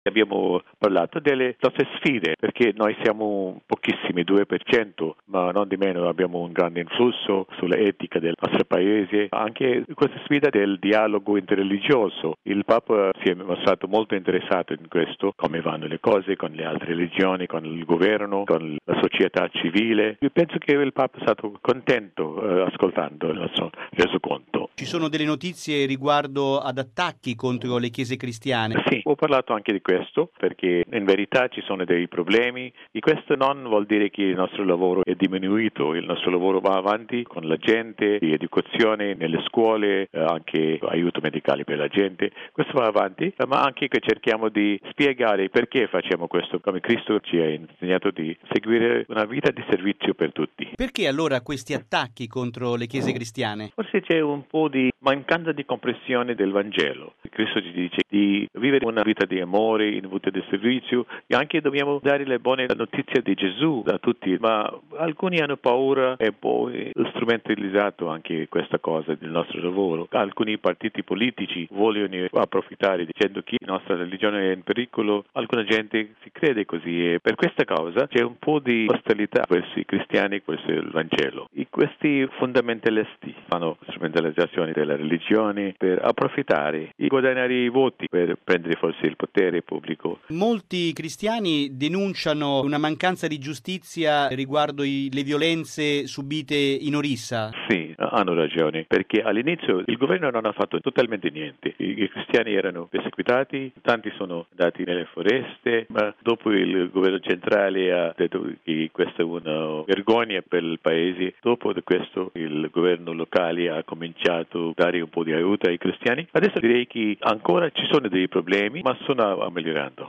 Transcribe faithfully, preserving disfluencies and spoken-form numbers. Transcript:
Abbiamo parlato delle nostre sfide, perché noi siamo pochissimi, due per cento, ma non di meno abbiamo un grande influsso sull'etica del nostro paese. Anche questa sfida del dialogo interreligioso. Il Papa si è mostrato molto interessato in questo, come vanno le cose con le altre religioni, con il governo, con la società civile. Io penso che il Papa è stato contento eh, ascoltando il nostro resoconto. Ci sono delle notizie riguardo ad attacchi contro le chiese cristiane? Sì, ho parlato anche di questo, perché in verità ci sono dei problemi e questo non vuol dire che il nostro lavoro è diminuito, il nostro lavoro va avanti con la gente, di educazione nelle scuole, eh, anche aiuto medicale per la gente, questo va avanti, ma anche che cerchiamo di spiegare perché facciamo questo, come Cristo ci ha insegnato di seguire una vita di servizio per tutti. Perché allora questi attacchi contro le chiese cristiane? Forse c'è un po' di mancanza di comprensione del Vangelo. Cristo ci dice di vivere una vita di amore, in vita di servizio e anche dobbiamo dare le buone notizie di Gesù a tutti, ma alcuni hanno paura e poi strumentalizzato anche questa cosa del nostro lavoro. Alcuni partiti politici vogliono approfittare dicendo che la nostra religione è in pericolo, alcuna gente si crede così e per questa causa c'è un po' di ostilità verso i cristiani, verso il Vangelo. E questi fondamentalisti fanno strumentalizzazione della religione per approfittare e guadagnare i voti per prendere forse il potere pubblico. Molti cristiani denunciano una mancanza di giustizia riguardo i, le violenze subite in Orissa. Sì, hanno ragione, perché all'inizio il governo non ha fatto totalmente niente. I, i cristiani erano perseguitati, tanti sono andati nelle foreste, ma dopo il governo centrale ha detto che questa è una vergogna per il paese. Dopo di questo il governo locale ha cominciato a dare un po' di aiuto ai cristiani. Adesso direi che ancora ci sono dei problemi, ma stanno migliorando.